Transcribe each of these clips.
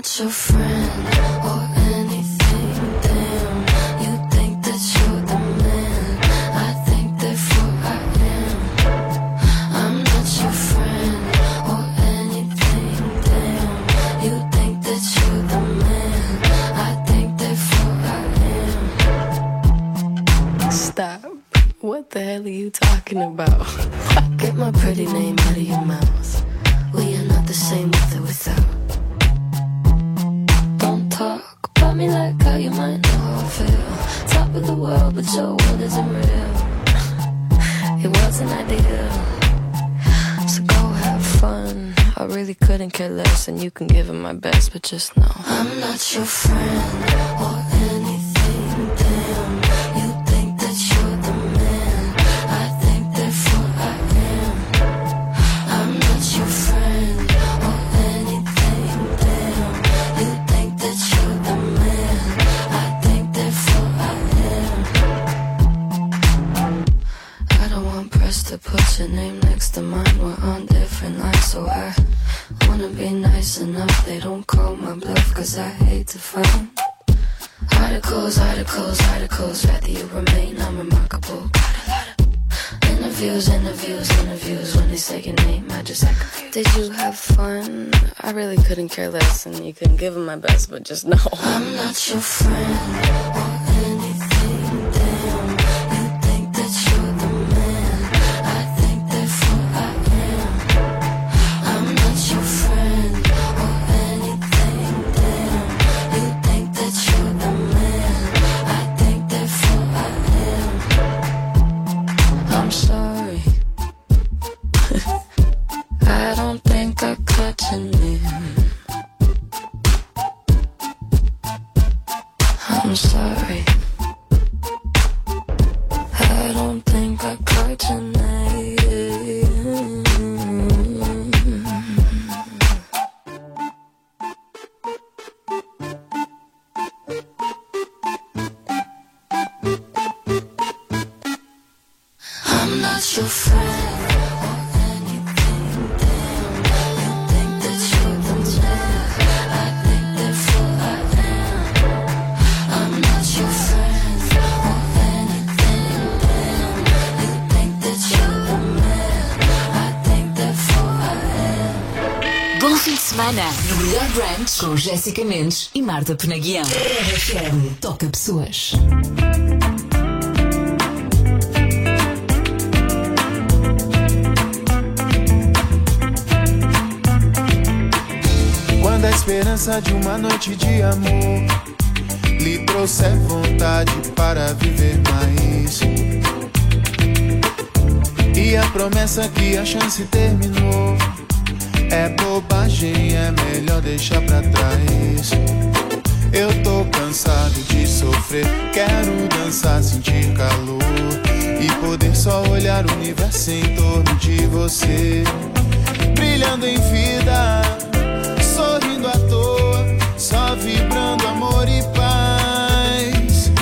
not your friend or anything. Damn, you think that you're the man. I think therefore I am. I'm not your friend or anything. Damn, you think that you're the man. I think therefore I am. Stop. What the hell are you talking about? Get my pretty name out of your mouth. We are not the same with or without. Don't talk about me like how you might know how I feel. Top of the world, but your world isn't real. It wasn't ideal. So go have fun. I really couldn't care less, and you can give it my best, but just know I'm not your friend or anything. Damn, you think that you're the man. I think therefore I am. I'm not your friend or anything. Damn, you think that you're the man. I think therefore I am. I don't want press to put your name next to mine. We're on different lines, so I wanna be nice enough. They don't call my bluff, cause I hate to find articles, rather you remain unremarkable. Got a lot of interviews. When they say your name, I just act confused. Did you have fun? I really couldn't care less, and you couldn't give it my best, but just know I'm not your friend or anything. Damn, you think that you're the man. I think therefore I am. I'm not your friend or anything. Damn, you think that you're the man. I think therefore I am. I'm sorry. I don't think I cut your name. I'm sorry. I don't think I caught your name. I'm not your friend or anything. Damn, you think that you're the man. I think therefore I am. I'm not your friend or anything. Damn, you think that you're the man. I think therefore I am. Bom fim de semana no melhor brunch com Jéssica Mendes e Marta Penaguião. RFM toca pessoas. Quando a esperança de uma noite de amor lhe trouxer vontade para viver mais, e a promessa que a chance terminou é bobagem, é melhor deixar pra trás. Eu tô cansado de sofrer, quero dançar, sentir calor e poder só olhar o universo em torno de você, brilhando em vida, sorrindo à toa, só vibrando amor e paz.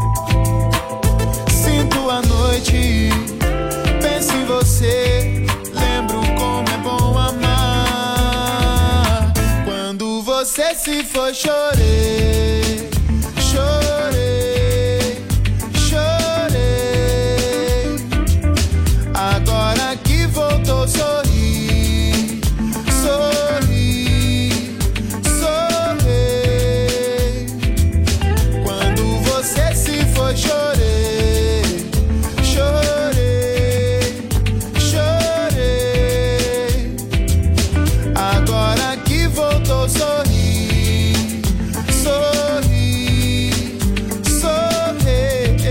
Sinto a noite, penso em você, lembro como é bom amar. Quando você se foi, chorei, chorei, chorei. Agora que voltou, sorri, sorri, sorri. Quando você se foi, chorei, chorei, chorei. Agora que voltou, sorri, sorri, sorri.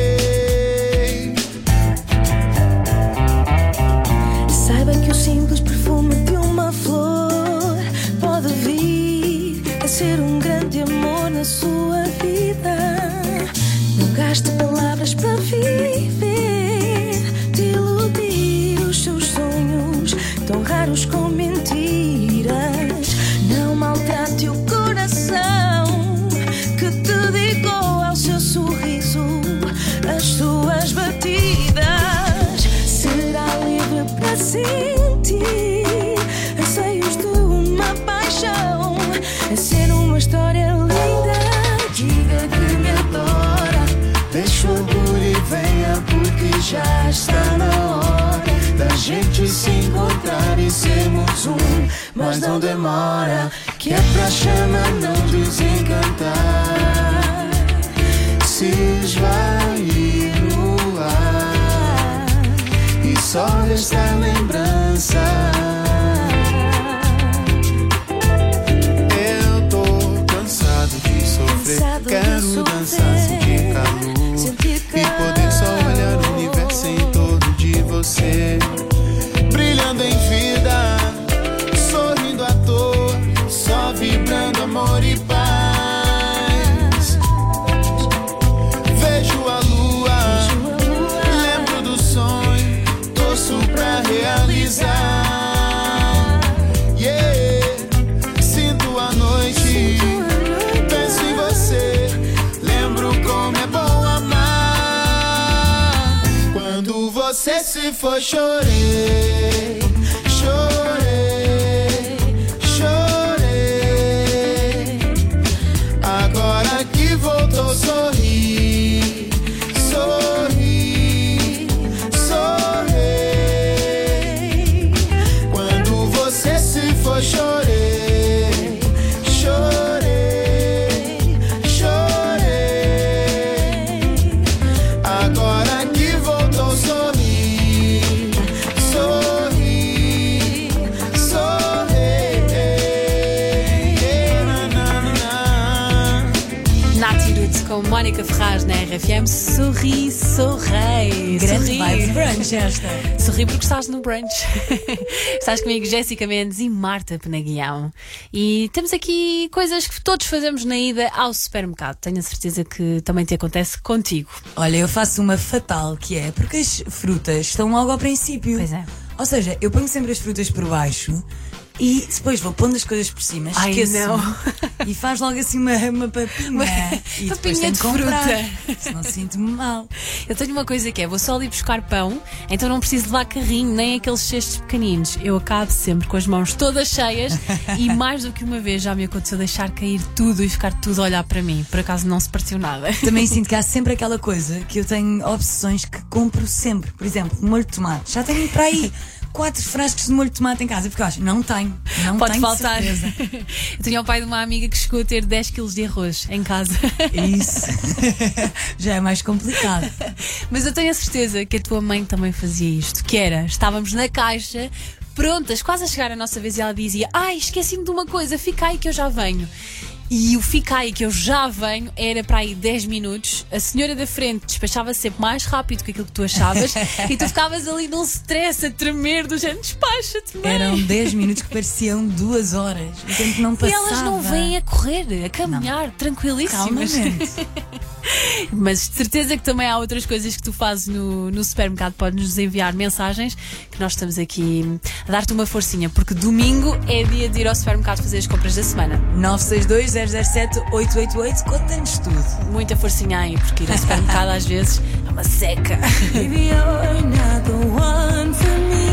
Saiba que o simples perfume de uma flor pode vir a ser um grande amor na sua vida. Não gaste palavras para viver, de iludir os seus sonhos tão raros com mentiras. Não maltrate o coração que te dedicou ao seu sorriso, as suas batidas. Será livre para sentir anseios de uma paixão. ser uma história linda. Diga que me adora. Deixa o orgulho e venha, porque já está na hora da gente se encontrar e sermos um. Mas não demora, que é pra chama não desencantar, se esvair no ar e só resta lembrança. Eu tô cansado de sofrer, quero dançar, sentir calor e poder só olhar o universo em torno de você, brilhando em vida, sorrindo à toa, só vibrando amor e paz. Vejo a lua, lembro do sonho, torço pra realizar. Yeah, sinto a noite, penso em você, lembro como é bom amar. Quando você se foi, chorei, chorei, chorei. Agora que voltou, sorri, sorri, sorri. Quando você se foi, chorei, chorei, chorei. Agora que voltou, sorri, sorri, sorri. Nati Roots com Mónica Ferraz na RFM. Sorri, sorrei. Grande vibe de brunch esta. Sorri porque estás no brunch. Estás comigo, Jéssica Mendes e Marta Penaguião. E temos aqui coisas que todos fazemos na ida ao supermercado. Tenho a certeza que também te acontece contigo. Olha, eu faço uma fatal, que é porque as frutas estão logo ao princípio. Pois é. Ou seja, eu ponho sempre as frutas por baixo e depois vou pondo as coisas por cima. Ai, Esqueço. não. E faz logo assim uma papinha. E depois papinha tenho de que comprar, fruta. senão sinto-me mal. Eu tenho uma coisa que é, vou só ali buscar pão, então não preciso levar carrinho, nem aqueles cestos pequeninos. Eu acabo sempre com as mãos todas cheias e mais do que uma vez já me aconteceu deixar cair tudo e ficar tudo a olhar para mim. Por acaso não se partiu nada. Também sinto que há sempre aquela coisa que eu tenho obsessões que compro sempre. Por exemplo, molho de tomate. Já tenho para aí 4 frascos de molho de tomate em casa, porque eu acho, não tenho. Pode tenho faltar. certeza. Eu tinha o pai de uma amiga que chegou a ter 10 kg de arroz em casa. Isso. Já é mais complicado. Mas eu tenho a certeza que a tua mãe também fazia isto. Que era, estávamos na caixa, prontas, quase a chegar a nossa vez, e ela dizia: ai, esqueci-me de uma coisa, fica aí que eu já venho. E o fica aí que eu já venho era para aí 10 minutos. A senhora da frente despachava sempre mais rápido que aquilo que tu achavas e tu ficavas ali num stress a tremer do género, despacha-te, mãe. Eram 10 minutos que pareciam 2 horas. O tempo não E passava. elas não vêm a correr, a caminhar, tranquilíssimas. Calmamente. Mas de certeza que também há outras coisas que tu fazes no supermercado. Podes-nos enviar mensagens que nós estamos aqui a dar-te uma forcinha, porque domingo é dia de ir ao supermercado fazer as compras da semana. 962-007-888. Conta-nos tudo. Muita forcinha aí, porque ir ao supermercado às vezes é uma seca. Baby, you're not the one for me.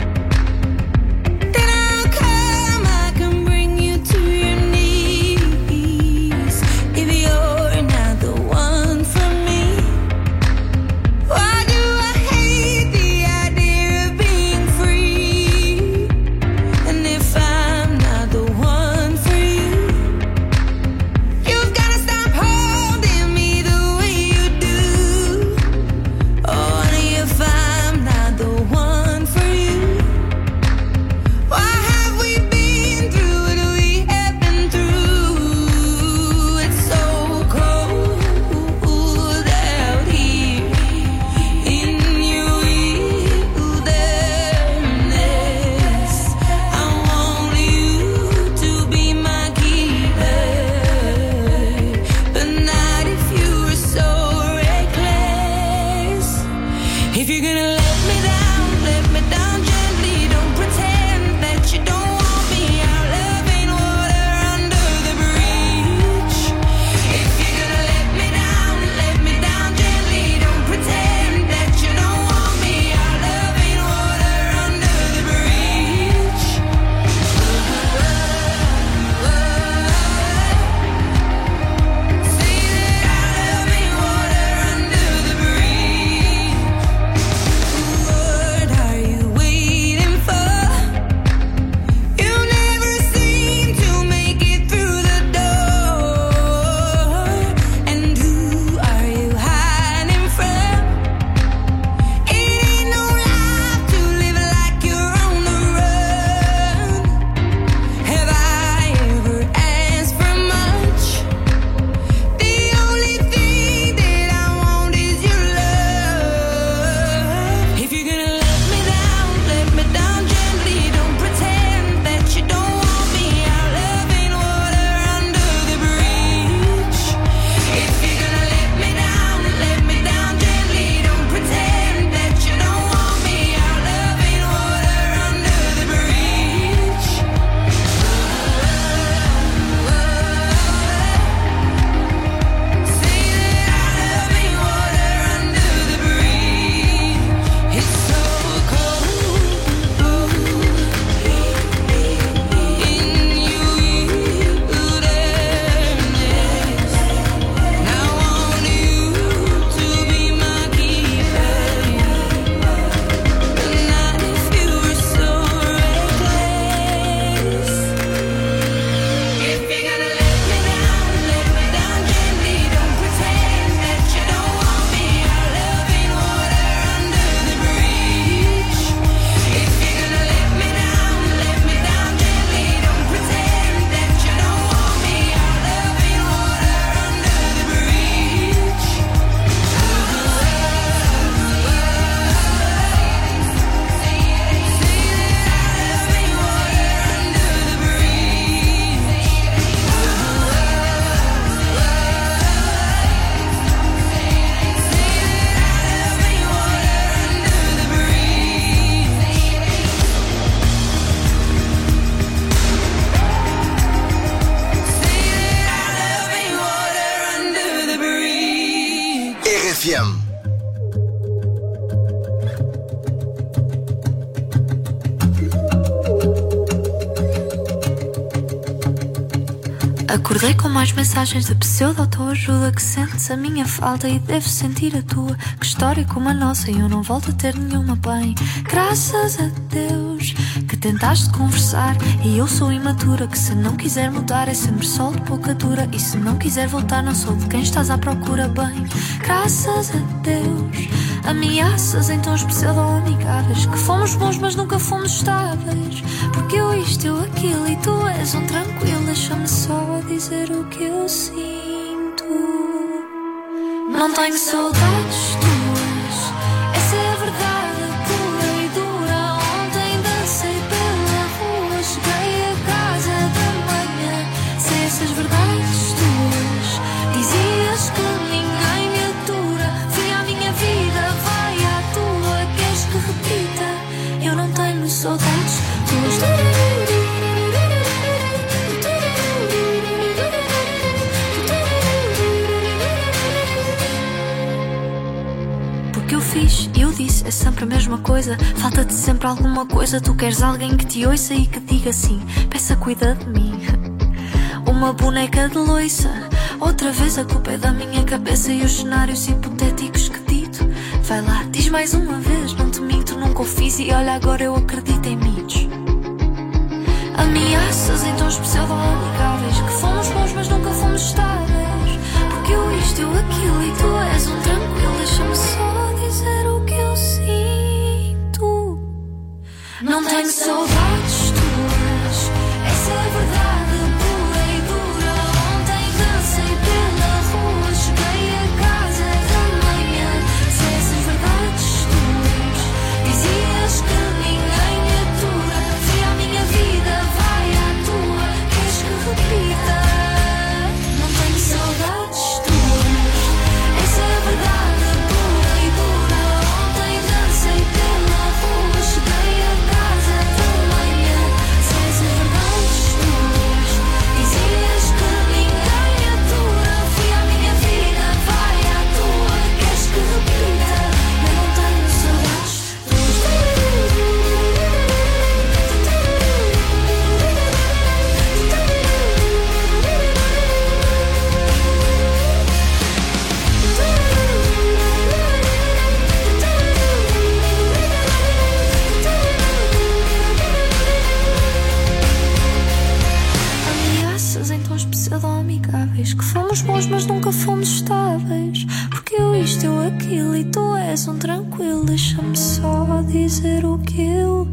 Then I'll come, I can bring you to your knees. If you're not the one for me, why do I hate the idea of being free? And if I'm not the one for you, you've gotta stop holding me the way you do. Oh, honey, if I'm not the one RFM. Acordei com mais mensagens de pseudo-autoajuda. Que sentes a minha falta e deves sentir a tua. Que história como a nossa e eu não volto a ter nenhuma bem. Graças a Deus que tentaste conversar. E eu sou imatura, que se não quiser mudar é sempre sol de pouca dura. E se não quiser voltar não sou de quem estás à procura bem. Graças a Deus ameaças em tons pseudo-amigáveis. Que fomos bons mas nunca fomos estáveis. Porque eu isto, eu aquilo e tu és um tranquilo. Deixa-me só dizer o que eu sinto. Não tenho saudades tuas, essa é a verdade pura e dura. Ontem dancei pela rua, cheguei a casa da manhã. Se essas verdades tuas dizias que ninguém me atura. Fui à minha vida, vai à tua. Queres que repita? Eu não tenho saudades tuas. Eu disse, é sempre a mesma coisa. Falta-te sempre alguma coisa. Tu queres alguém que te ouça e que diga sim. Peça, cuida de mim. Uma boneca de loiça. Outra vez a culpa é da minha cabeça e os cenários hipotéticos que dito. Vai lá, diz mais uma vez. Não te minto, nunca o fiz e olha agora eu acredito em mitos. Ameaças em tons pseudo-amigáveis. Que fomos bons mas nunca fomos estáveis. Porque eu isto, eu aquilo e tu és um tranquilo. Deixa-me só dizer o que eu sinto. Não tenho saudades tuas, essa é a verdade pura e dura. Ontem dancei pela rua, cheguei a casa da manhã. Se essas verdades tuas dizias que ninguém me atura. Fui à minha vida, vai à tua. Queres que repita? Não tenho saudades tuas, essa é a verdade. Que fomos bons mas nunca fomos estáveis. Porque eu isto, eu aquilo e tu és um tranquilo. Deixa-me só dizer o que eu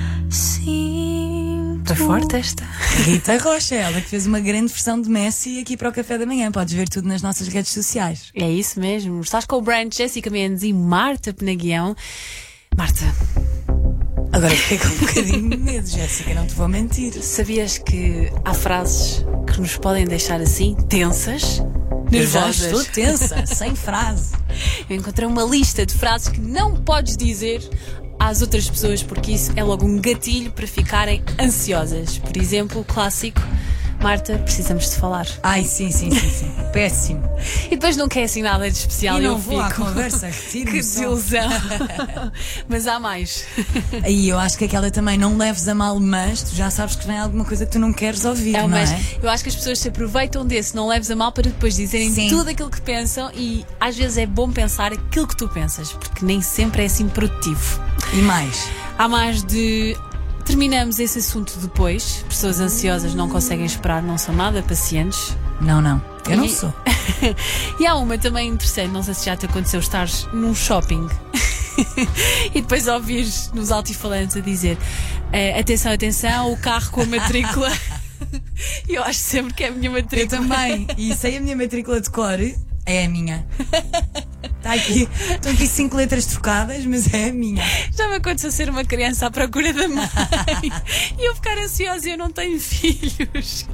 sinto. Está forte esta. Rita Rocha, ela que fez uma grande versão de Messi aqui para o Café da Manhã. Podes ver tudo nas nossas redes sociais. É isso mesmo. Estás com o Brand, Jéssica Mendes e Marta Penaguião. Marta, agora fiquei com um bocadinho de medo, Jéssica, não te vou mentir. sabias que há frases que nos podem deixar assim, tensas, nervosas? Eu já estou tensa, sem frase. Eu encontrei uma lista de frases que não podes dizer às outras pessoas, porque isso é logo um gatilho para ficarem ansiosas. Por exemplo, o clássico: Marta, precisamos de falar. Ai, sim. Péssimo. E depois não quer assim nada de especial. E não eu vou à fico. conversa, retiro-me. Que desilusão. Mas há mais. Aí eu acho que aquela também, não leves a mal, mas tu já sabes que vem alguma coisa que tu não queres ouvir, não Mas é? eu acho que as pessoas se aproveitam desse, não leves a mal, para depois dizerem Sim. tudo aquilo que pensam. E às vezes é bom pensar aquilo que tu pensas, porque nem sempre é assim produtivo. E mais? Há mais de... Terminamos esse assunto depois. Pessoas ansiosas não conseguem esperar, não são nada pacientes. Não. Eu não sou. E há uma também interessante, não sei se já te aconteceu, estares num shopping e depois ouvires nos altifalantes a dizer: atenção, o carro com a matrícula. E eu acho sempre que é a minha matrícula. Eu também. E sei a minha matrícula de cor, é a minha. Estão aqui 5 letras trocadas, mas é a minha. Já me aconteceu ser uma criança à procura da mãe e eu ficar ansiosa e eu não tenho filhos.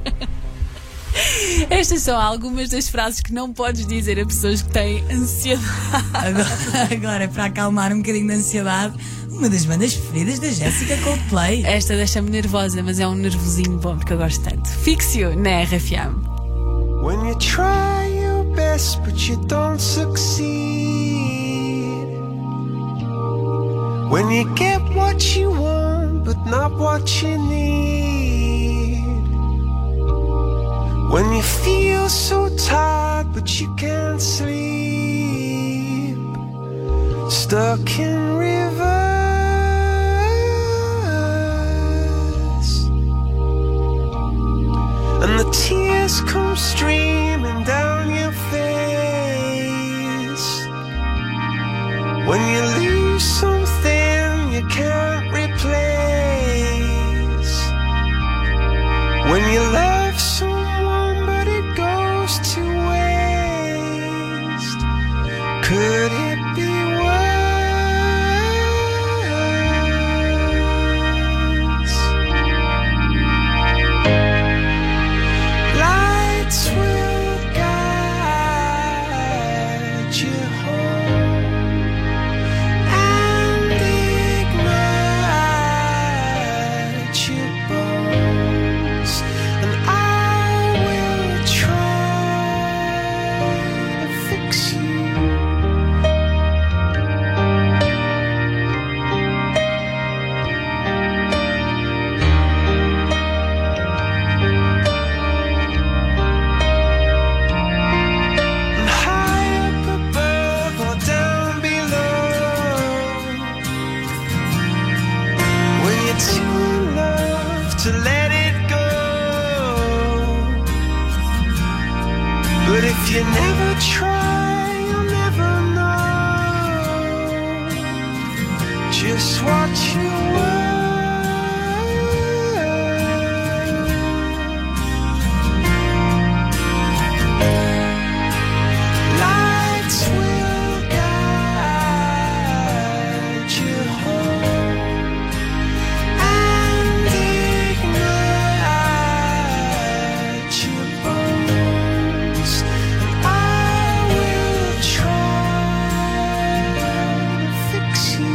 Estas são algumas das frases que não podes dizer a pessoas que têm ansiedade. Agora, para acalmar um bocadinho de ansiedade, uma das bandas preferidas da Jéssica, Coldplay. Esta deixa-me nervosa, mas é um nervosinho bom porque eu gosto tanto. Fixio na RFM. When you try your best but you don't succeed. When you get what you want but not what you need. When you feel so tired but you can't sleep. Stuck in rivers and the tears come streaming down your face. When you lose something you can't replace. When you love someone but it goes to waste. Could it be worse? Lights will guide you home and ignite your bones, and I will try to fix you. And high up above or down below, when you're too in love to let it go. But if you never try, you'll never know just what you were. Lights will guide you home and ignite your bones, and I will try to fix you.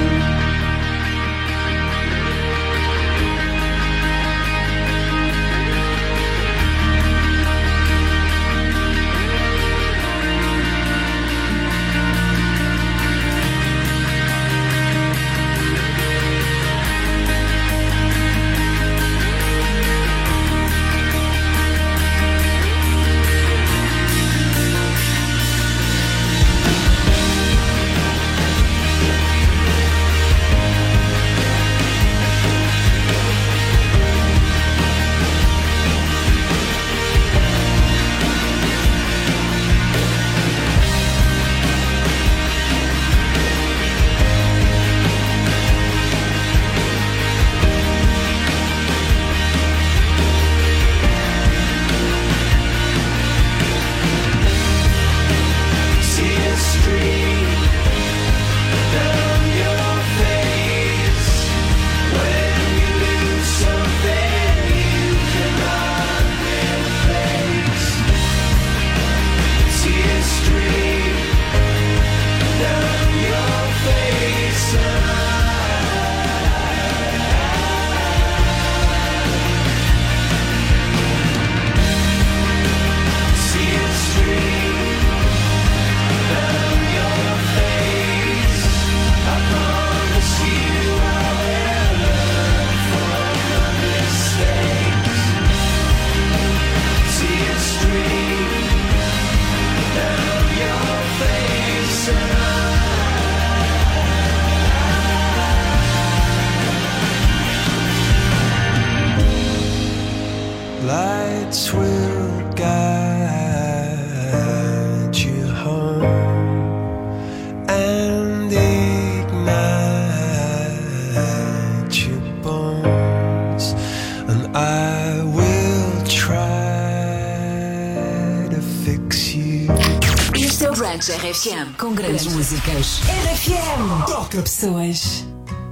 See a stream down your face. When you lose something you cannot replace. See a stream down your face. See a stream down your face. I promise you I will learn from my mistakes. See a stream down your face, and lights will guide you home and ignite your bones, and I will try to fix you. Este é o Ranch RFM com grandes músicas. RFM toca pessoas.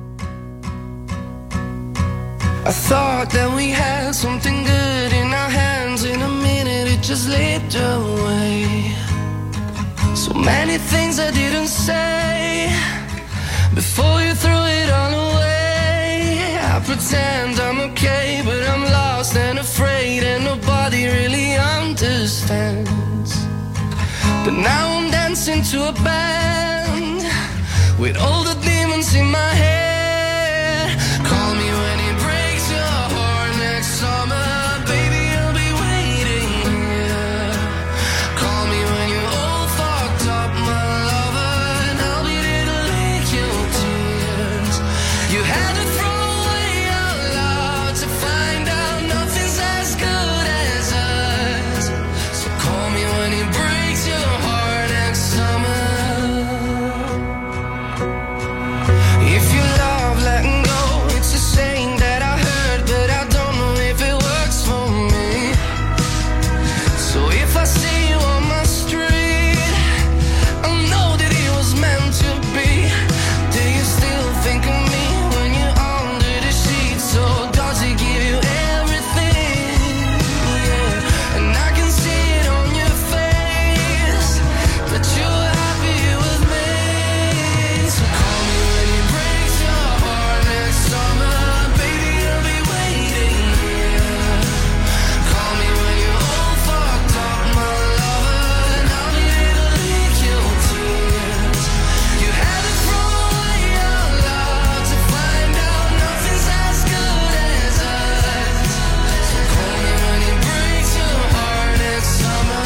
I thought that we had something good in our hands. In a minute it just slipped away. So many things I didn't say before you threw it all away. I pretend I'm okay, but I'm lost and afraid, and nobody really understands. But now I'm dancing to a band with all the demons in my head. Call me when it breaks your heart next summer. Baby, I'll be waiting here. Call me when you're all fucked up, my lover, and I'll be there to lick your tears. You had to throw away out loud to find out nothing's as good as us. So call me when it breaks your heart next summer. If you love letting go, it's a saying that I heard, but I don't know if it works for me. So if I see you on my street, I know that it was meant to be. Do you still think of me when you're under the sheets? So does it give you everything? Yeah. And I can see it on your face that you're happy with me. So call me when it breaks your heart next summer. Baby, I'll be waiting here. Call me when you're all fucked up, my lover, and I'll be there to lick your tears. You had to throw away out loud to find out nothing's as good as us. So call me when it breaks your heart next summer.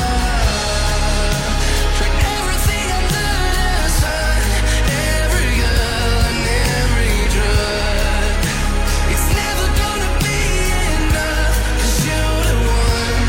Tried everything under the sun, every girl and every drug. It's never gonna be enough, 'cause you're the one.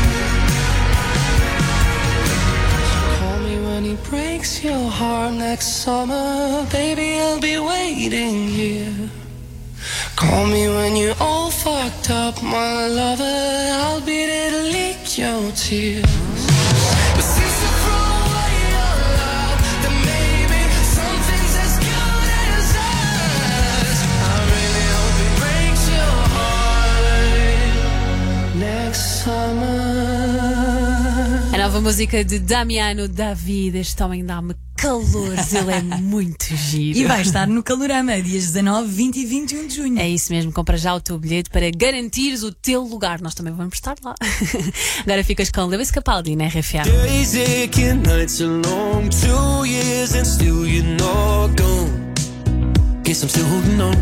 Call me when it breaks your heart next summer. Baby, I'll be waiting here. Call me when you're all fucked up, my lover. I'll be there to lick your tears. But since you throw away your love, then maybe something's as good as us. I really hope it breaks your heart next summer. A nova música de Damiano David. Este homem dá-me calores, ele é muito giro. E vai estar no Calorama, dias 19, 20 e 21 de junho. É isso mesmo, compra já o teu bilhete para garantires o teu lugar. Nós também vamos estar lá. Agora ficas com Lewis Capaldi na RFM. Days aching, nights are long, 2 years and still you're not gone. Guess I'm still holding on.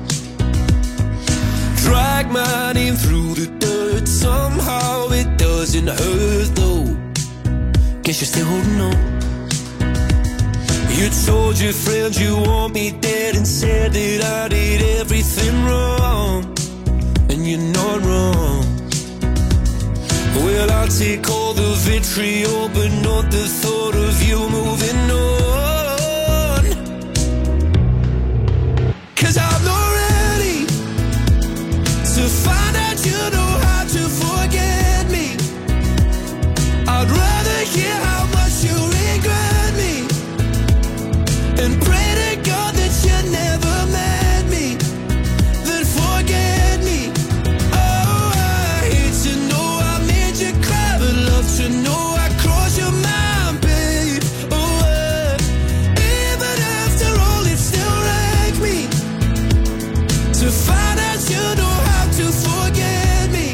Drag my name through the dirt, somehow it doesn't hurt though. Guess you're still holding on. You told your friends you want me dead and said that I did everything wrong. And you're not wrong. Well, I'll take all the vitriol, but not the thought of you moving on. 'Cause I'm not ready to find out you know how to forget me. I'd rather hear how much you regret me and pray to God that you never met me, then forget me. Oh, I hate to know I made you cry, but love to know I crossed your mind, babe. Oh, even after all, it still wrecked me to find out you know how to forget me.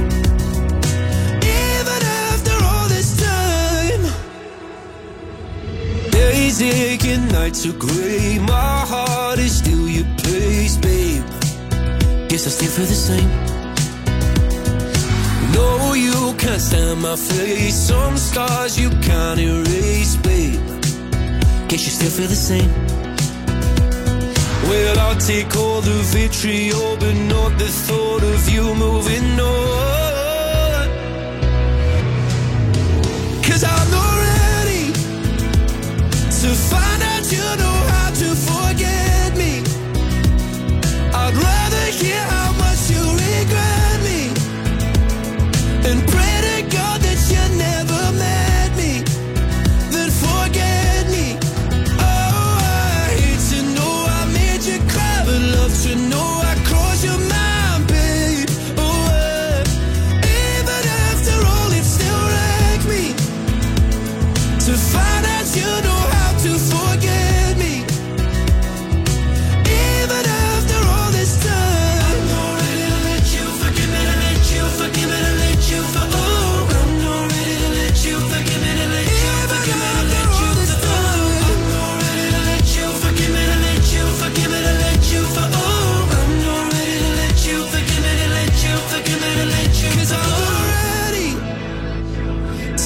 Even after all this time. Days aching, nights are grey, my heart is still your place, babe. Guess I still feel the same. No, you can't stand my face, some scars you can't erase, babe. Guess you still feel the same. Well, I'll take all the vitriol, but not the thought of you moving on. 'Cause I'm not ready to find out you know how to forget me. I'd rather hear how much you regret me and pray to God that you never met me, then forget me. Oh, I hate to know I made you cry, but love to know I crossed your mind, babe. Oh,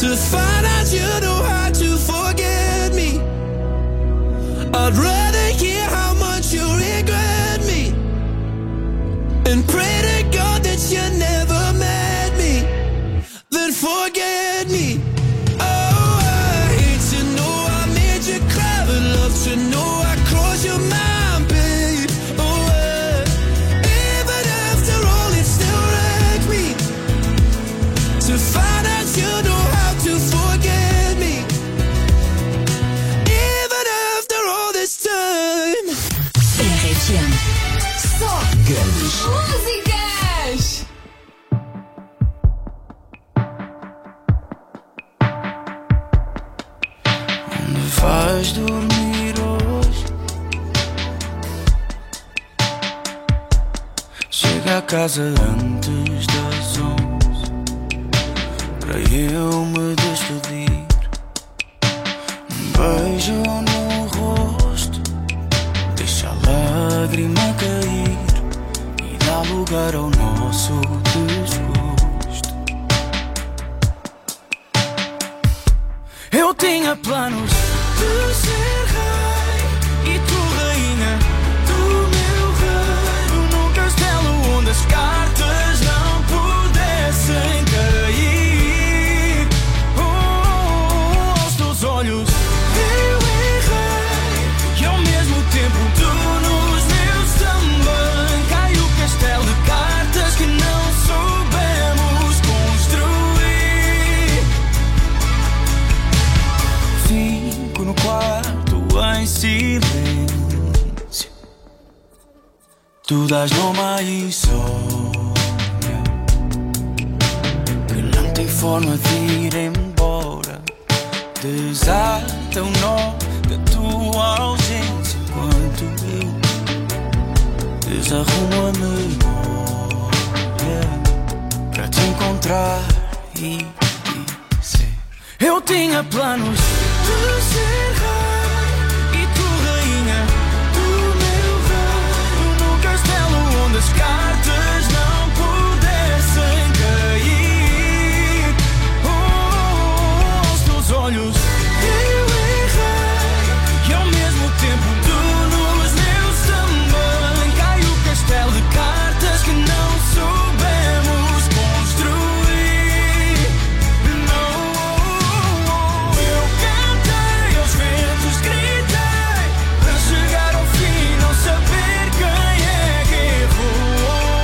to find out you know how to forget me. I'd rather hear how much you regret me and pray to God that you never met me than forget me. Oh, I hate to know I made you cry, but love to know I crossed your mind, babe. Oh, even after all, it still wrecked me to find out you know how to forget me. Even after all this time. RFM. Só Grandes. músicas. Onde vais dormir hoje? Chega a casa antes das 11 para eu me despedir. Beijo no rosto, deixa a lágrima cair e dá lugar ao nosso desgosto. Eu tinha planos de ser rei e tu rainha do meu reino, num castelo onde as cartas não pudessem cair. Aos teus olhos eu errei e ao mesmo tempo tu nos meus também. Cai o castelo de cartas que não soubemos construir. Fico no quarto em silêncio, tu dás nome à insônia que não tem forma de ir embora. Desata o nó da tua ausência enquanto eu desarrumo a memória para te encontrar e dizer: eu tinha planos de ser rei e tu rainha do meu reino, num castelo onde as cartas não pudessem cair. Aos teus olhos eu errei e ao mesmo tempo tu nos meus também. Cai o castelo de cartas que não soubemos construir. Não, eu cantei aos ventos, gritei para chegar ao fim, não saber quem é que errou.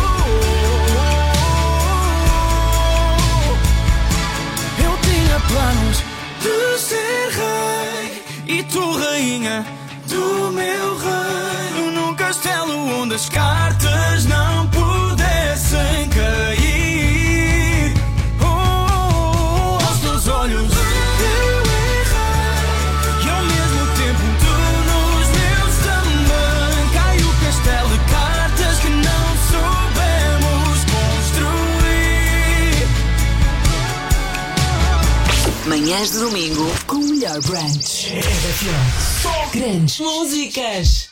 Eu tinha planos de ser rei e tu rainha do meu reino, num castelo onde as cartas não pudessem cair. Aos teus olhos eu errei e ao mesmo tempo tu nos meus também. Cai o castelo de cartas que não soubemos construir. Manhãs de domingo com o melhor brunch. RFM. Só grandes músicas.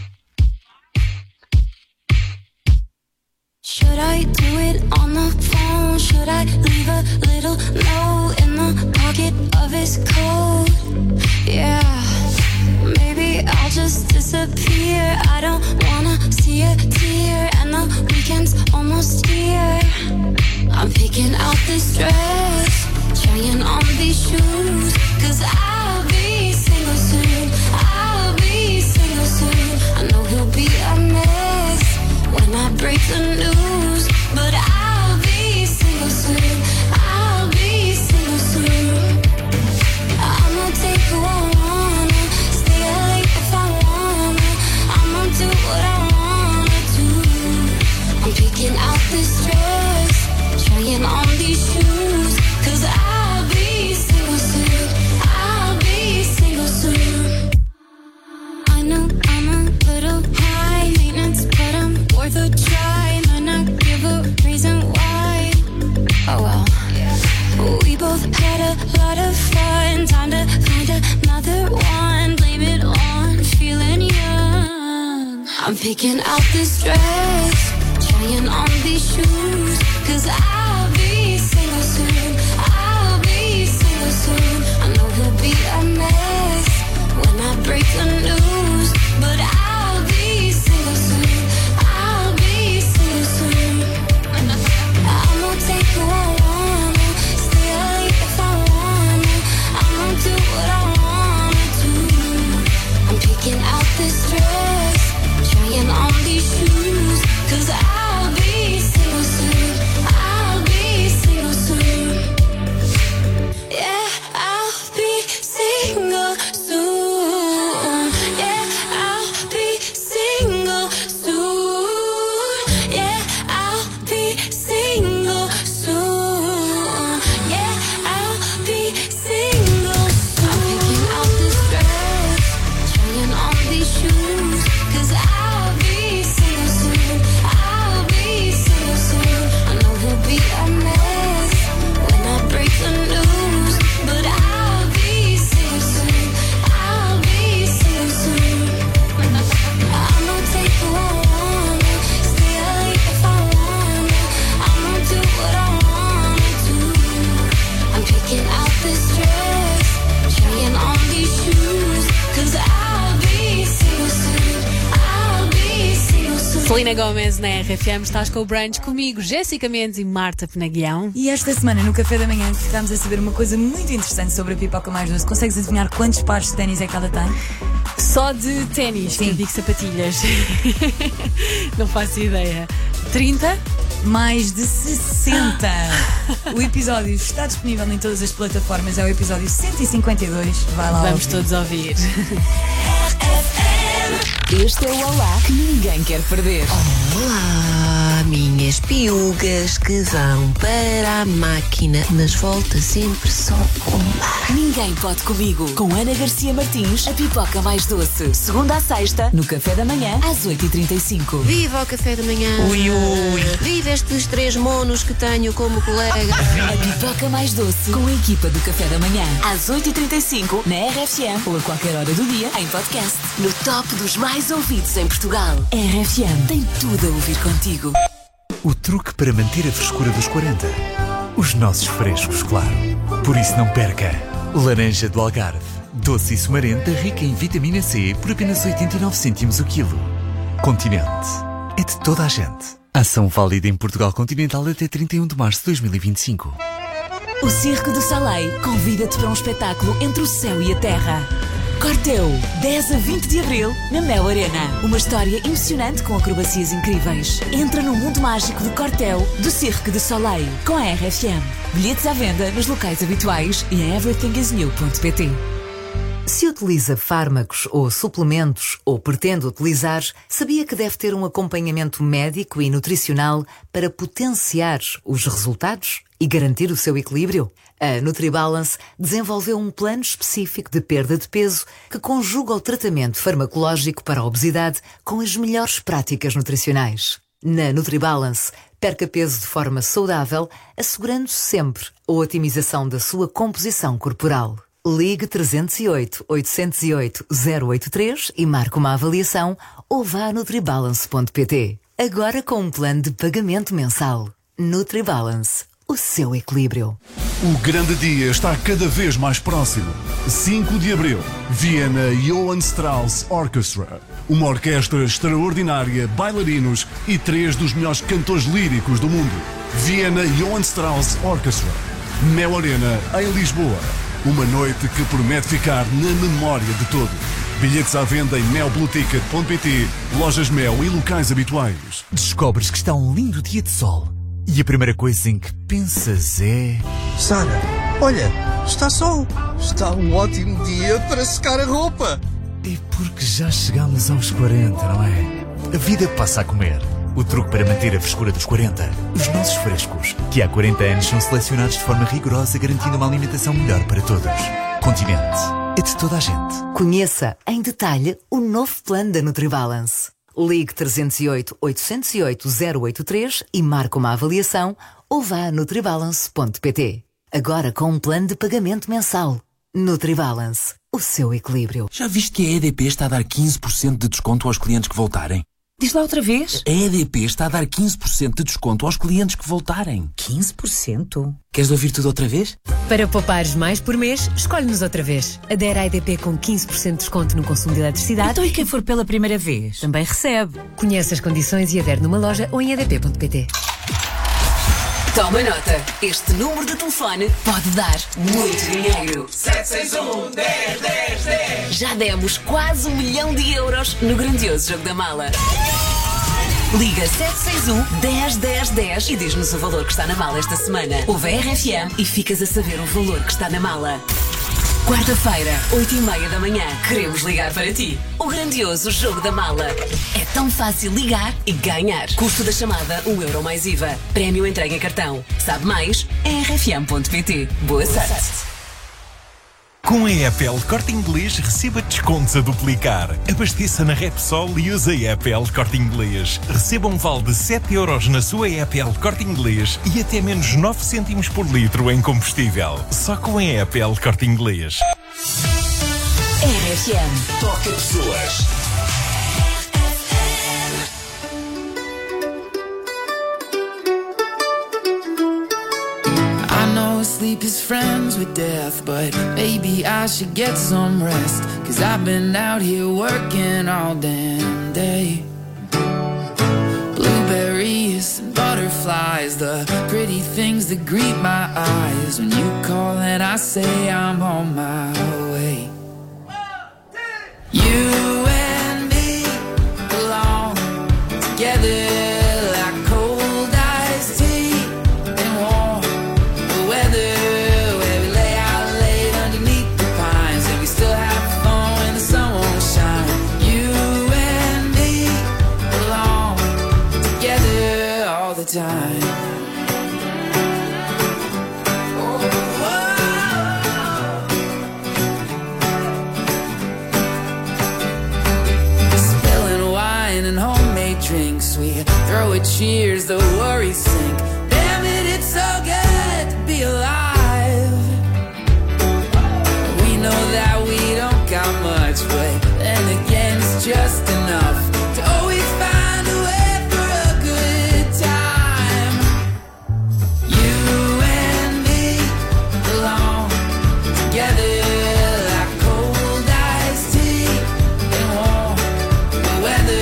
Should I do it on the phone? Should I leave a little note in the pocket of his coat? Yeah, maybe I'll just disappear. I don't wanna see a tear, and the weekend's almost here. I'm picking out this dress, trying on these shoes, 'cause I'll be single soon. I'll be single soon. I know he'll be a mess when I break the news, but I'll be single soon. I'll be single soon. I'ma take who I wanna, stay late if I wanna. I'ma do what I wanna do. I'm picking out this dress, trying on these shoes, 'cause I'll be single soon. I'll be single soon. I know I'm a little high maintenance, but I'm worth a try. Might not give a reason why. Oh well. We both had a lot of fun. Time to find another one. Blame it on feeling young. I'm picking out this dress, trying on these shoes, 'cause I'll be single soon. I'll be Selena Gomez na RFM, estás com o Brunch comigo, Jéssica Mendes e Marta Penaguião. E esta semana, no Café da Manhã, ficámos a saber uma coisa muito interessante sobre a pipoca mais doce. Consegues adivinhar quantos pares de ténis é que ela tem? Só de ténis, que eu digo sapatilhas. Não faço ideia. 30? Mais de 60. O episódio está disponível em todas as plataformas. É o episódio 152. Vai lá. Vamos todos ouvir. Este é o Olá que ninguém quer perder. Olá, minhas piugas que vão para a máquina, mas volta sempre só uma. Ninguém pode comigo. Com Ana Garcia Martins, a pipoca mais doce. Segunda à sexta, no Café da Manhã, às 8h35. Viva o café da manhã. Ui, ui. Viva estes 3 monos que tenho como colega. A pipoca mais doce, com a equipa do Café da Manhã, às 8h35, na RFM ou a qualquer hora do dia, em podcast. No top dos mais ouvidos em Portugal. RFM tem tudo a ouvir contigo. O truque para manter a frescura dos 40. Os nossos frescos, claro. Por isso não perca. Laranja do Algarve. Doce e sumarenta, rica em vitamina C, por apenas 89 cêntimos o quilo. Continente. É de toda a gente. Ação válida em Portugal continental até 31 de março de 2025. O Circo du Soleil convida-te para um espetáculo entre o céu e a terra. Corteu, 10 a 20 de abril, na Mel Arena. Uma história emocionante com acrobacias incríveis. Entra no mundo mágico de Corteu, do Circo du Soleil, com a RFM. Bilhetes à venda nos locais habituais e em everythingisnew.pt. Se utiliza fármacos ou suplementos ou pretende utilizar, sabia que deve ter um acompanhamento médico e nutricional para potenciar os resultados e garantir o seu equilíbrio? A NutriBalance desenvolveu um plano específico de perda de peso que conjuga o tratamento farmacológico para a obesidade com as melhores práticas nutricionais. Na NutriBalance, perca peso de forma saudável, assegurando sempre a otimização da sua composição corporal. Ligue 308 808 083 e marque uma avaliação ou vá a nutribalance.pt. Agora com um plano de pagamento mensal. NutriBalance, o seu equilíbrio. O grande dia está cada vez mais próximo. 5 de abril, Viena Johann Strauss Orchestra. Uma orquestra extraordinária, bailarinos e 3 dos melhores cantores líricos do mundo. Viena Johann Strauss Orchestra. Mel Arena, em Lisboa. Uma noite que promete ficar na memória de todos. Bilhetes à venda em melblueticket.pt, lojas Mel e locais habituais. Descobres que está um lindo dia de sol. E a primeira coisa em que pensas é... Sara, olha, está sol. Está um ótimo dia para secar a roupa. É porque já chegamos aos 40, não é? A vida passa a comer. O truque para manter a frescura dos 40. Os nossos frescos, que há 40 anos são selecionados de forma rigorosa, garantindo uma alimentação melhor para todos. Continente. É de toda a gente. Conheça em detalhe o novo plano da NutriBalance. Ligue 308 808 083 e marque uma avaliação ou vá a nutribalance.pt. Agora com um plano de pagamento mensal. NutriBalance, o seu equilíbrio. Já viste que a EDP está a dar 15% de desconto aos clientes que voltarem? Diz lá outra vez. A EDP está a dar 15% de desconto aos clientes que voltarem. 15%? Queres ouvir tudo outra vez? Para poupares mais por mês, escolhe-nos outra vez. Adere à EDP com 15% de desconto no consumo de eletricidade. Então e quem for pela primeira vez? Também recebe. Conhece as condições e adere numa loja ou em edp.pt. Toma nota. Este número de telefone pode dar muito dinheiro. 761-10-10-10. Já demos quase 1 milhão de euros no grandioso Jogo da Mala. Liga 761-10-10-10 e diz-nos o valor que está na mala esta semana. Ouve a RFM e ficas a saber o valor que está na mala. Quarta-feira, 8h30 da manhã, queremos ligar para ti. O grandioso Jogo da Mala. É tão fácil ligar e ganhar. Custo da chamada, €1 mais IVA. Prémio entregue em cartão. Sabe mais? É rfm.pt. Boa sorte. Com a Apple Corte Inglês, receba descontos a duplicar. Abasteça na Repsol e use a Apple Corte Inglês. Receba um vale de €7 na sua Apple Corte Inglês e até menos 9 cêntimos por litro em combustível. Só com a Apple Corte Inglês. RFM. Toca pessoas. Sleep is friends with death, but maybe I should get some rest, 'cause I've been out here working all damn day. butterflies, the pretty things that greet my eyes. When you call and I say I'm on my way. You and me belong together like cold iced tea and warm weather, where we lay out late underneath the pines and we still have fun when the sun won't shine. You and me belong together all the time. And homemade drinks, we throw a cheers, the worries sink. Damn it, it's so good to be alive. We know that we don't got much, but then again it's just enough to always find a way for a good time. You and me belong together like cold iced tea and warm weather.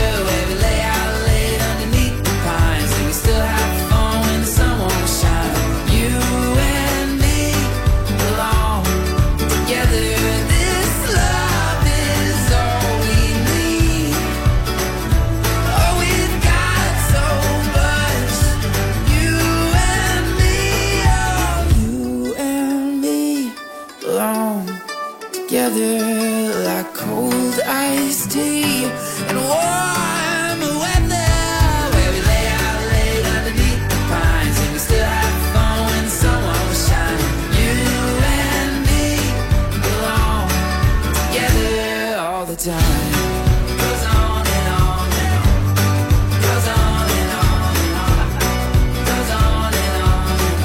Together like cold iced tea and warm weather, where we lay out late underneath the pines and we still have fun when the sun won't shine. You and me belong together all the time. Goes on and on and on. Goes on and on and on. Goes on and on and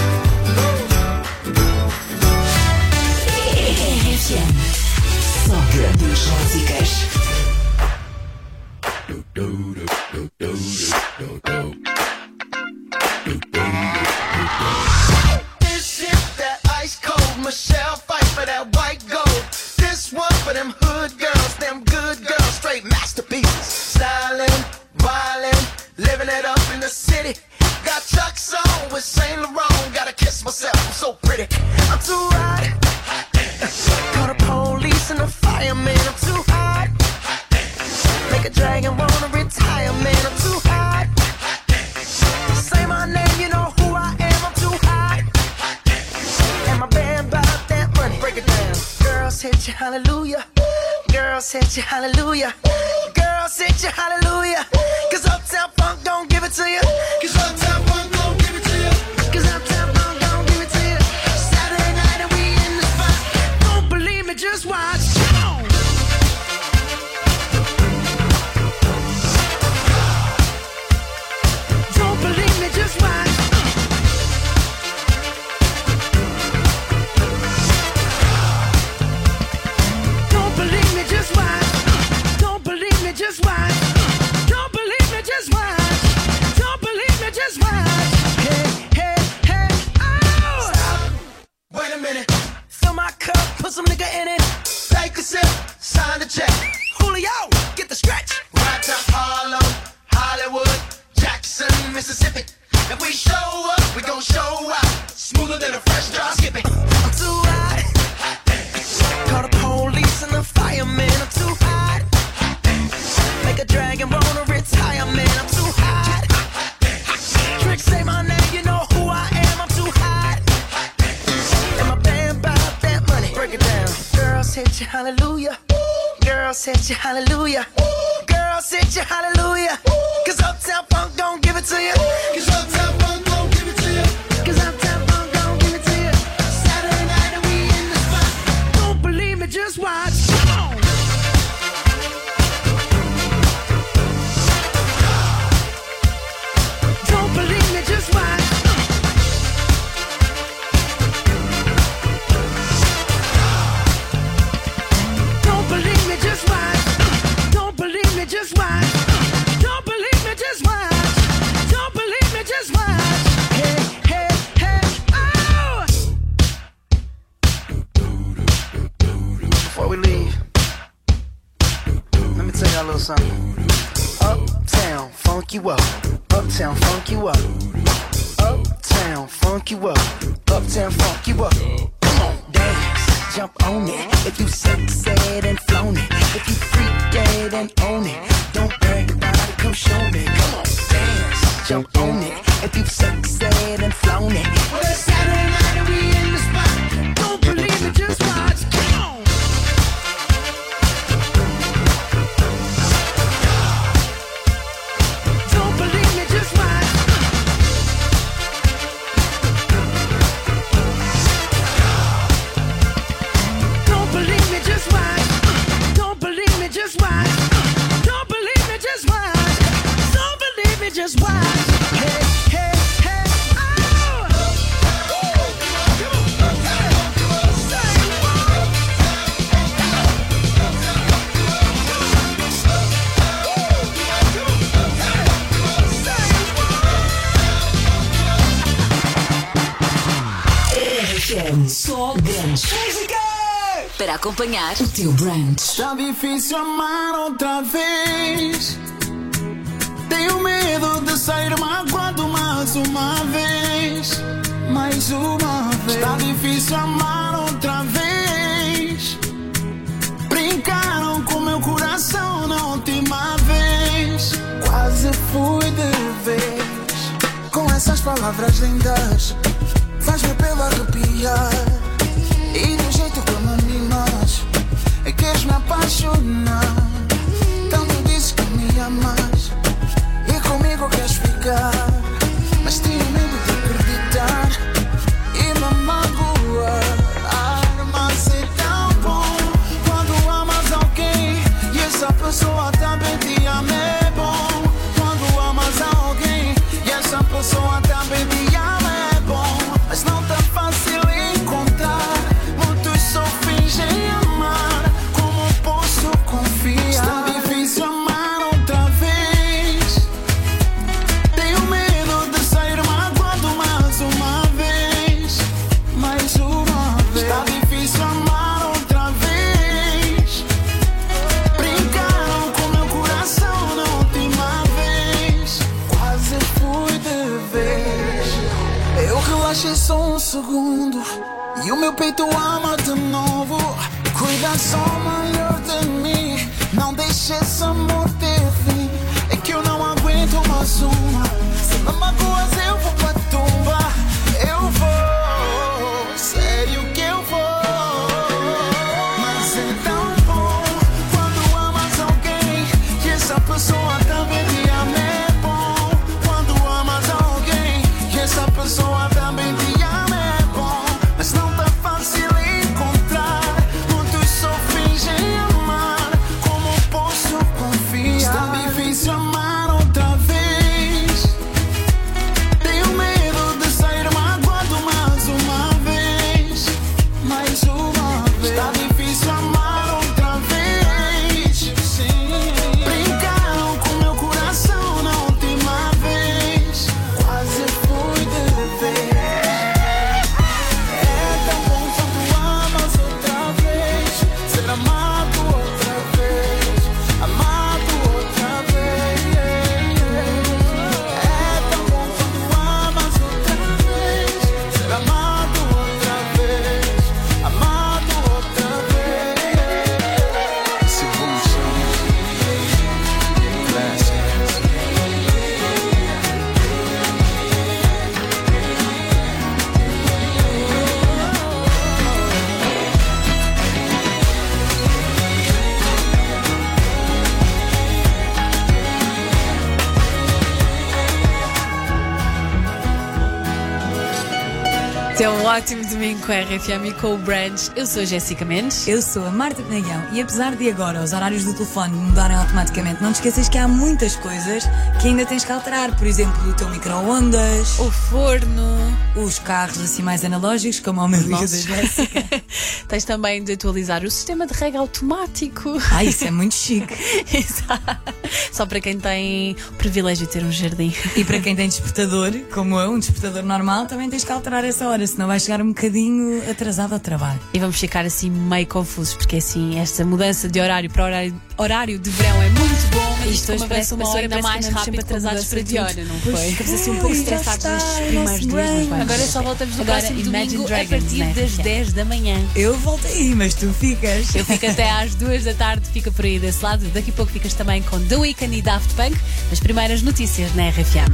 on. Só grandes músicas. This shit that ice cold Michelle fight for that white gold. This one for them hood girls, them good girls, straight masterpieces. Styling, wildin', living it up in the city. Got Chuck's on with Saint Laurent. Gotta kiss myself, I'm so pretty. I'm too hot. Call the police and the fireman, I'm too hot. Make a dragon wanna retire, man, I'm too hot. Say my name, you know who I am, I'm too hot. And my band bought that money, break it down. Girls hit you, hallelujah. Girls hit you, hallelujah. Girls hit you, hallelujah. Cause Uptown Funk don't give it to you. Cause Uptown Funk don't give it to you. Cause Uptown Funk don't give it to you. Saturday night and we in the spot. Don't believe me, just watch. Come on. Don't believe me, just watch. Don't believe me, just watch. Don't believe me, just watch. Don't believe me, just watch. Don't believe me, just watch. Hey, hey, hey, oh! Stop. Wait a minute. Fill my cup, put some nigga in it. Take a sip, sign the check. Julio, get the stretch. Right to Harlem, Hollywood, Jackson, Mississippi. If we show up, we gon' show out. Smoother than a fresh drop skipping. I'm too hot. Call the police and the fireman. I'm too hot. Make a dragon wanna retire, man. I'm too hot. Trick, say my name, you know who I am. I'm too hot. And my band bought that money. Break it down. Girls hit you, hallelujah. Girls hit you, hallelujah. Girls hit you, hallelujah. Cause Uptown Funk don't give it to you. Cause Uptown Funk don't give it to you. Cause Uptown Funk don't give it to you. Saturday night and we in the spot. Don't believe me, just watch. Come on. Don't believe me, just watch. Don't believe me, just watch. Don't believe me, just watch. Don't believe me, just watch. Don't believe me, just watch. Hey, hey, hey, oh! Before we leave, let me tell y'all a little something. Uptown, funk you up. Uptown funk you up. Uptown funk you up. Uptown funk you up. Come on, dance, jump on it. If you said and flown it. If you freak dead and own it. Don't brag about it, come show me. Come on, dance, jump on it. If you said and flown it. Well, it's Saturday night and we in the spot. Don't believe it, just watch. Come on. Don't believe me, just watch. Don't believe me, just watch. Don't believe me, just watch. Don't believe me, just watch. Don't believe me, just watch. Hey, hey, hey, oh! Só grandes. Para acompanhar o teu brunch. Tá difícil amar outra vez. Tenho medo de sair magoado mais uma vez. Mais uma vez. Tá difícil amar outra vez. Brincaram com meu coração na última vez. Quase fui de vez. Com essas palavras lindas, faz-me pelo arrepiar. E do jeito como animas, queres me apaixonar. Tanto dizes que me amas e comigo queres ficar, mas tenho medo de acreditar e me magoar. Mas é tão bom quando amas alguém e essa pessoa também te ama. É bom quando amas alguém e essa pessoa também te ama. É bom, mas não tá fácil encontrar. Muitos só fingem amar. Como posso confiar? Está difícil amar outra vez. Tenho medo de sair magoado mais uma vez. Mais uma vez. Está difícil amar outra vez. Brincaram com meu coração na última vez. Quase fui de vez. Eu relaxei só um segundo e o meu peito ama de novo. Cuida só melhor de mim. Não deixe esse amor ter fim. É que eu não aguento mais uma. Se me magoas eu vou pra tumba. Eu vou, sério que eu vou. Mas é tão bom quando amas alguém que essa pessoa também te ama. É bom quando amas alguém que essa pessoa também te ama. É bom, mas não tá fácil encontrar. Muitos só fingem amar. Como posso confiar? Está difícil amar outra vez. Tenho medo de sair magoado mais uma vez. Mais uma vez. Está difícil amar outra vez. Sim. Brincaram com meu coração na última vez. Quase fui de vez. É tão bom quando amas outra vez. Ser amado outra vez. Amado outra vez. É tão bom quando amas outra vez. Ser amado outra vez. Amado outra vez. Esse evolução. Classic. Tem um ótimo domingo com a RFM e com o Brunch. Eu sou a Jéssica Mendes. Eu sou a Marta Penagão e apesar de agora os horários do telefone mudarem automaticamente, não te esqueças que há muitas coisas que ainda tens que alterar. Por exemplo, o teu micro-ondas, o forno, os carros assim mais analógicos, como o meu amigo da Jéssica. Tens também de atualizar o sistema de rega automático. Ah, isso é muito chique. Exato. Só para quem tem o privilégio de ter um jardim. E para quem tem despertador, como eu, um despertador normal, também tens que alterar essa hora, senão vais chegar um bocadinho atrasado ao trabalho. E vamos ficar assim meio confusos, porque assim, esta mudança de horário para horário de verão é muito bom, mas Isto isto hoje como parece avançou uma hora ainda mais rápido, atrasados para de hora, não foi? Ficamos assim um pouco estressados nestes primeiros dias, mas vamos. Agora só voltamos no Agora, próximo Imagine domingo Dragons, a partir né? das 10 da manhã. Eu voltei, mas tu ficas. Eu fico até às 2 da tarde, fica por aí desse lado. Daqui a pouco ficas também com The Weeknd e Daft Punk. As primeiras notícias na RFM.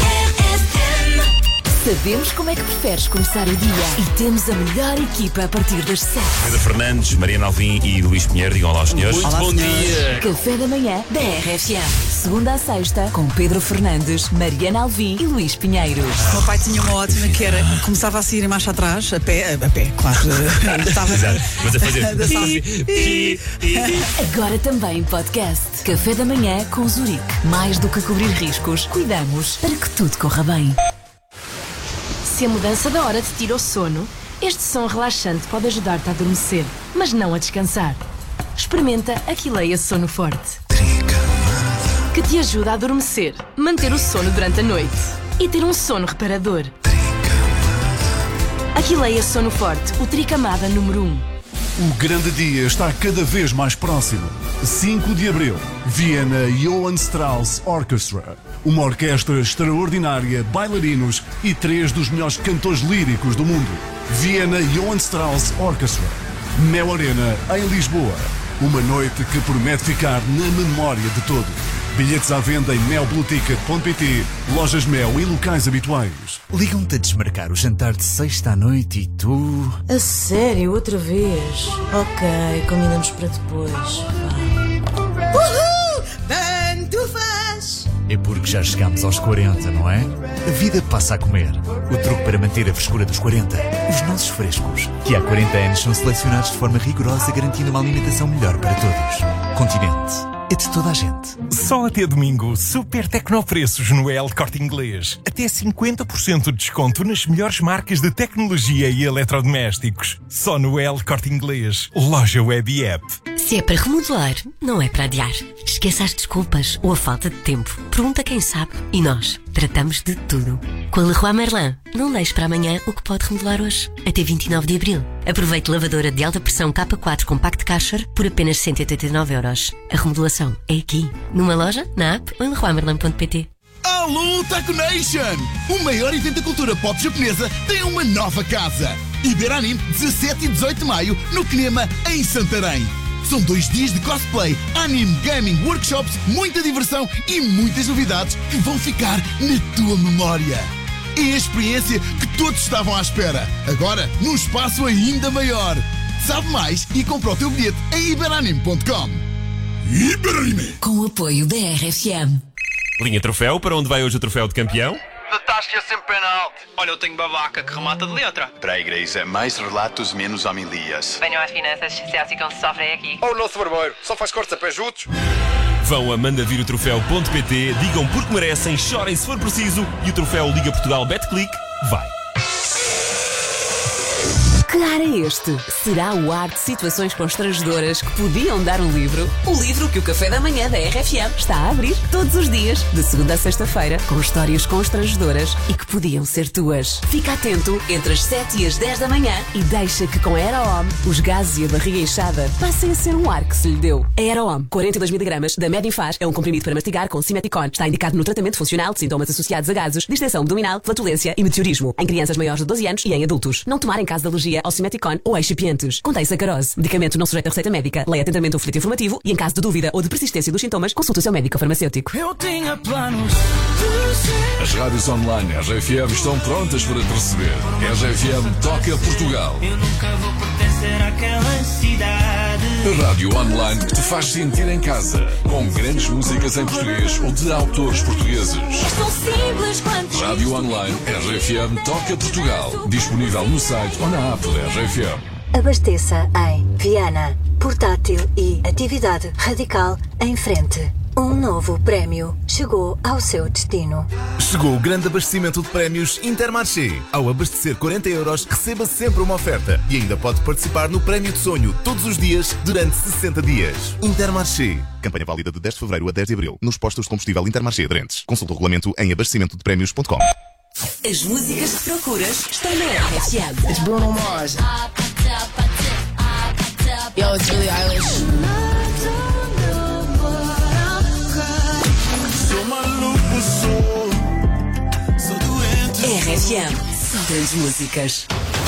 Sabemos como é que preferes começar o dia e temos a melhor equipa a partir das 7. Pedro Fernandes, Mariana Alvim e Luís Pinheiro, digam olá aos senhores. Muito bom dia. Café da manhã da RFM. Segunda a sexta, com Pedro Fernandes, Mariana Alvim e Luís Pinheiro. O meu pai tinha uma ótima que era, começava a sair em marcha atrás, a pé, claro. Estava Mas a fazer. Agora também podcast. Café da manhã com Zurique. Mais do que cobrir riscos, cuidamos para que tudo corra bem. Se a mudança da hora te tira o sono, este som relaxante pode ajudar-te a adormecer, mas não a descansar. Experimenta Aquileia Sono Forte, que te ajuda a adormecer, manter o sono durante a noite e ter um sono reparador. Aquileia Sono Forte, o tricamada número 1. O grande dia está cada vez mais próximo. 5 de abril, Viena Johann Strauss Orchestra. Uma orquestra extraordinária, bailarinos e 3 dos melhores cantores líricos do mundo. Viena Johann Strauss Orchestra. Mel Arena, em Lisboa. Uma noite que promete ficar na memória de todos. Bilhetes à venda em melblueticket.pt, lojas Mel e locais habituais. Ligam-te a desmarcar o jantar de sexta à noite e tu... A sério, outra vez? Ok, combinamos para depois. Uhul! Pantufas! É porque já chegámos aos 40, não é? A vida passa a comer. O truque para manter a frescura dos 40. Os nossos frescos, que há 40 anos são selecionados de forma rigorosa, garantindo uma alimentação melhor para todos. Continente. É de toda a gente. Só até domingo, super tecnopreços no El Corte Inglês. Até 50% de desconto nas melhores marcas de tecnologia e eletrodomésticos. Só no El Corte Inglês. Loja web e app. Se é para remodelar, não é para adiar. Esqueça as desculpas ou a falta de tempo. Pergunta quem sabe. E nós tratamos de tudo. Com a Leroy Merlin, não deixe para amanhã o que pode remodelar hoje. Até 29 de abril. Aproveite lavadora de alta pressão K4 Compact Kasher por apenas 189€. A remodelação é aqui. Numa loja, na app ou em leroymerlin.pt. Alô, Taco Nation! O maior evento da cultura pop japonesa tem uma nova casa. Iberanime, 17 e 18 de maio, no Kinema, em Santarém. São 2 dias de cosplay, anime, gaming, workshops, muita diversão e muitas novidades que vão ficar na tua memória. É a experiência que todos estavam à espera. Agora, num espaço ainda maior. Sabe mais e compra o teu bilhete em iberanime.com. Iberanime! Com o apoio da RFM. Linha Troféu, para onde vai hoje o troféu de campeão? Da Tasca sempre penalti. Olha, eu tenho babaca que remata de letra. Para a igreja, mais relatos, menos homilias. Venham às finanças, se é assim como se sofrem aqui. Ou o nosso barbeiro, só faz cortes a pés juntos. Vão a mandavirootroféu.pt, digam porque merecem, chorem se for preciso e o troféu Liga Portugal BetClick vai. Que ar é este? Será o ar de situações constrangedoras que podiam dar um livro? O livro que o Café da Manhã da RFM está a abrir todos os dias, de segunda a sexta-feira, com histórias constrangedoras e que podiam ser tuas. Fica atento entre as 7 e as 10 da manhã e deixa que com a Aerohome os gases e a barriga inchada passem a ser um ar que se lhe deu. A Aerohome, 42 mg da Medifaz, é um comprimido para mastigar com Simeticon. Está indicado no tratamento funcional de sintomas associados a gases, distensão abdominal, flatulência e meteorismo, em crianças maiores de 12 anos e em adultos. Não tomar em caso de alergia ao Simeticon ou excipientes. Contém sacarose. Medicamento não sujeito a receita médica. Leia atentamente o folheto informativo e, em caso de dúvida ou de persistência dos sintomas, consulte o seu médico farmacêutico. Eu tinha planos. As rádios online RFM estão prontas para te receber. RFM toca Portugal. Eu nunca vou pertencer àquela cidade. A rádio online que te faz sentir em casa. Com grandes músicas em português ou de autores portugueses. Tão simples quanto Rádio online RFM toca Portugal. Disponível no site ou na app da RFM. Abasteça em Viana, portátil e atividade radical em frente. Um novo prémio chegou ao seu destino. Chegou o grande abastecimento de prémios Intermarché. Ao abastecer 40€, receba sempre uma oferta e ainda pode participar no Prémio de Sonho todos os dias durante 60 dias. Intermarché. Campanha válida de 10 de fevereiro a 10 de abril nos postos de combustível Intermarché aderentes. Consulta o regulamento em abastecimentodepremios.com. As músicas que procuras estão na RFM. It's Bruno Mars. Yo, it's Billie Eilish. RFM. Só grandes músicas.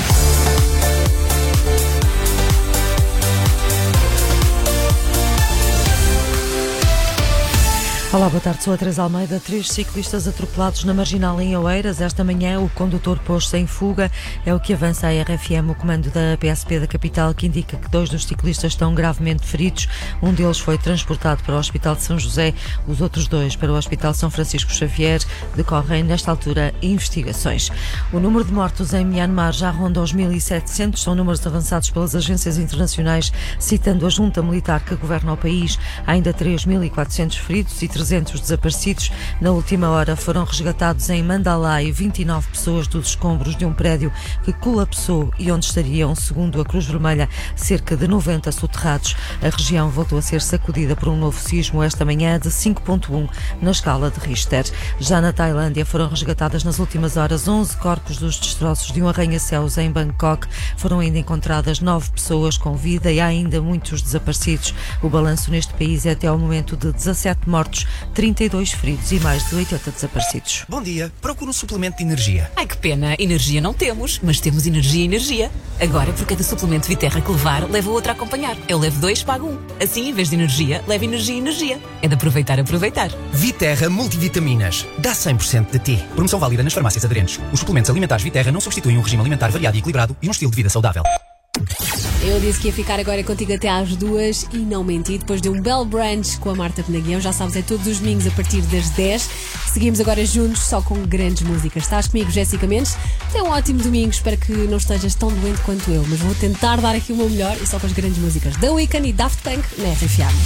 Olá, boa tarde, sou a Teresa Almeida. 3 ciclistas atropelados na Marginal em Oeiras. Esta manhã o condutor pôs-se em fuga. É o que avança a RFM, o comando da PSP da capital, que indica que 2 dos ciclistas estão gravemente feridos. Um deles foi transportado para o Hospital de São José, os outros 2 para o Hospital São Francisco Xavier. Decorrem, nesta altura, investigações. O número de mortos em Myanmar já ronda os 1.700. São números avançados pelas agências internacionais, citando a junta militar que governa o país. Há ainda 3.400 feridos e 300 desaparecidos. Na última hora foram resgatados em Mandalay 29 pessoas dos escombros de um prédio que colapsou e onde estariam, segundo a Cruz Vermelha, cerca de 90 soterrados. A região voltou a ser sacudida por um novo sismo esta manhã de 5.1 na escala de Richter. Já na Tailândia foram resgatadas nas últimas horas 11 corpos dos destroços de um arranha-céus em Bangkok. Foram ainda encontradas 9 pessoas com vida e há ainda muitos desaparecidos. O balanço neste país é até ao momento de 17 mortos, 32 feridos e mais de 80 desaparecidos. Bom dia, procuro um suplemento de energia. Ai, que pena, energia não temos, mas temos energia e energia. Agora, por cada suplemento Viterra que levar, leva outro a acompanhar. Eu levo 2, pago 1. Assim, em vez de energia, leva energia e energia. É de aproveitar. Viterra Multivitaminas. Dá 100% de ti. Promoção válida nas farmácias aderentes. Os suplementos alimentares Viterra não substituem um regime alimentar variado e equilibrado e um estilo de vida saudável. Eu disse que ia ficar agora contigo até às 2 e não menti. Depois de um belo brunch com a Marta Penaguião, já sabes, é todos os domingos a partir das 10. Seguimos agora juntos só com grandes músicas. Estás comigo, Jéssica Mendes? Tem um ótimo domingo, espero que não estejas tão doente quanto eu, mas vou tentar dar aqui o meu melhor e só com as grandes músicas. The Weeknd e Daft Punk na RFM.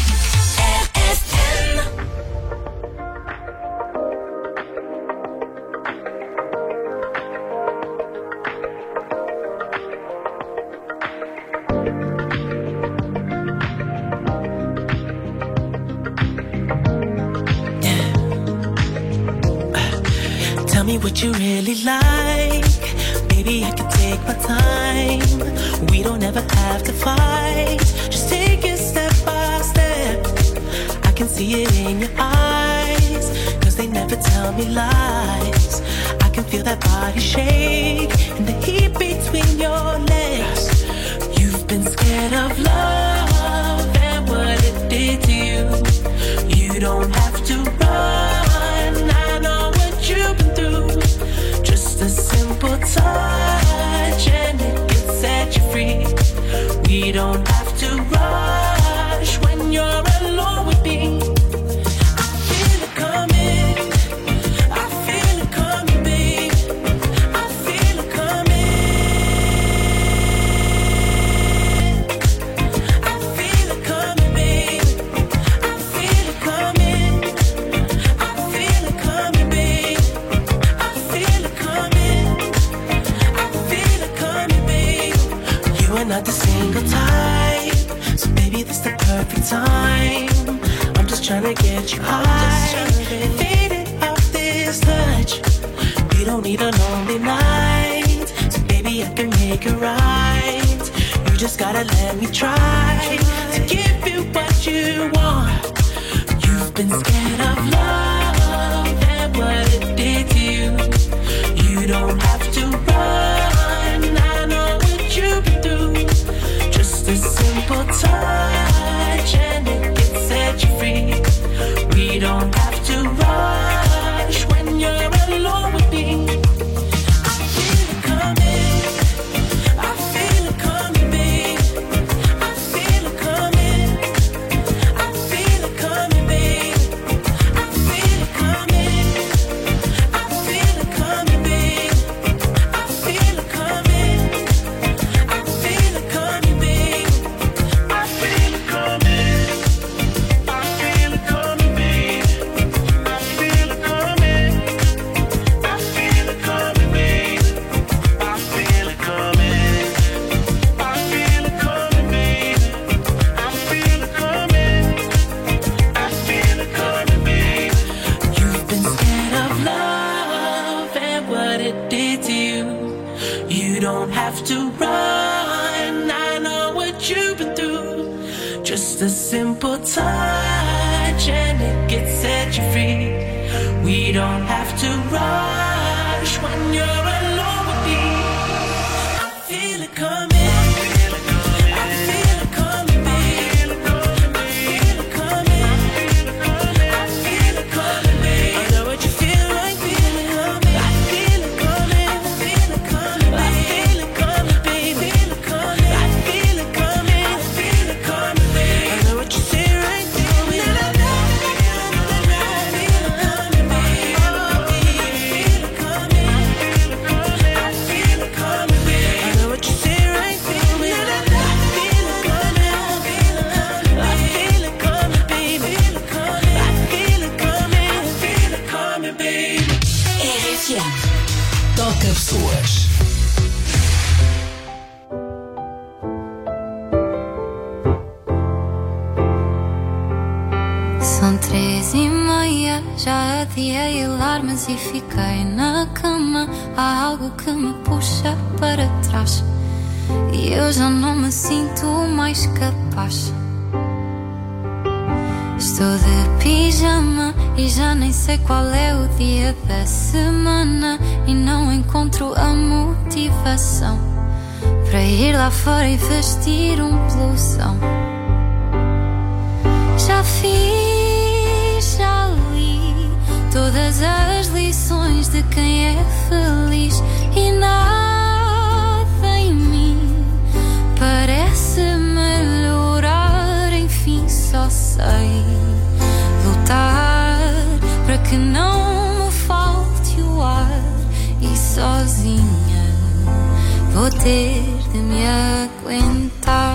Tell me what you really like. Baby, I can take my time. We don't ever have to fight. Just take it step by step. I can see it in your eyes, 'cause they never tell me lies. I can feel that body shake and the heat between your legs. You've been scared of love and what it did to you. You don't have to run. I know what you've been through. Just a simple touch and it can set you free. We don't have to rush when you're alone with me. I feel it coming. I feel it coming, babe. I feel it coming. I feel it coming, babe. I feel it coming. I feel it coming, babe. I feel it coming. I feel it coming, babe. You are not the single type, so baby, this the perfect time. I'm just trying to get you high, faded off this touch. We don't need a lonely night, so baby, I can make it right. You just gotta let me try to give you what you want. You've been scared of love and what it did to you. You don't have to run. I know what you've been through. Just a simple touch and it can set you free. We don't have to rush when you're alone with me. I feel it coming. I feel it coming, babe. I feel it coming. I feel it coming, babe. I feel it coming. I feel it coming, babe. I feel it coming. I feel it coming, babe. I feel it coming. I feel it coming, babe. I feel it coming. I feel it coming, babe. I feel it coming. I feel it coming, babe. I feel it coming. I feel it coming, babe. You've been scared of love and what it did to you. You don't have to run. I know what you've been through. Just a simple touch and it gets set you free. We don't have to rush when you're alone. São 3:30, já adiei alarmes e fiquei na cama. Há algo que me puxa para trás e eu já não me sinto mais capaz. Estou de pijama e já nem sei qual é o dia da semana e não encontro a motivação para ir lá fora e vestir um blusão. Já fiz, já li todas as lições de quem é feliz e nada em mim parece melhorar. Enfim, só sei lutar para que não me falte o ar e sozinha vou ter de me aguentar.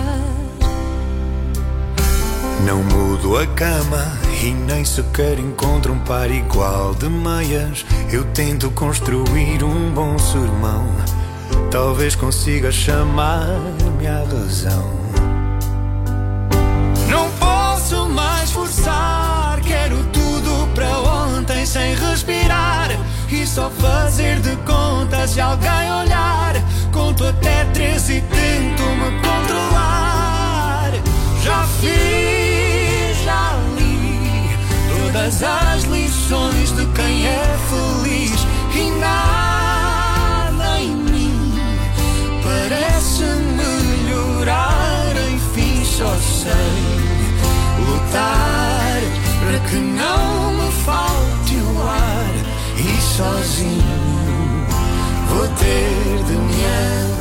Não mudo a cama e nem sequer encontro um par igual de meias. Eu tento construir um bom sermão, talvez consiga chamar-me à razão. Não posso mais forçar, quero tudo para ontem sem respirar e só fazer de conta se alguém olhar. Conto até 3 e tento me controlar. Já fiz, já li todas as lições de quem é feliz e nada em mim parece melhorar. Enfim, só sei lutar para que não me falte o ar e sozinho vou ter de me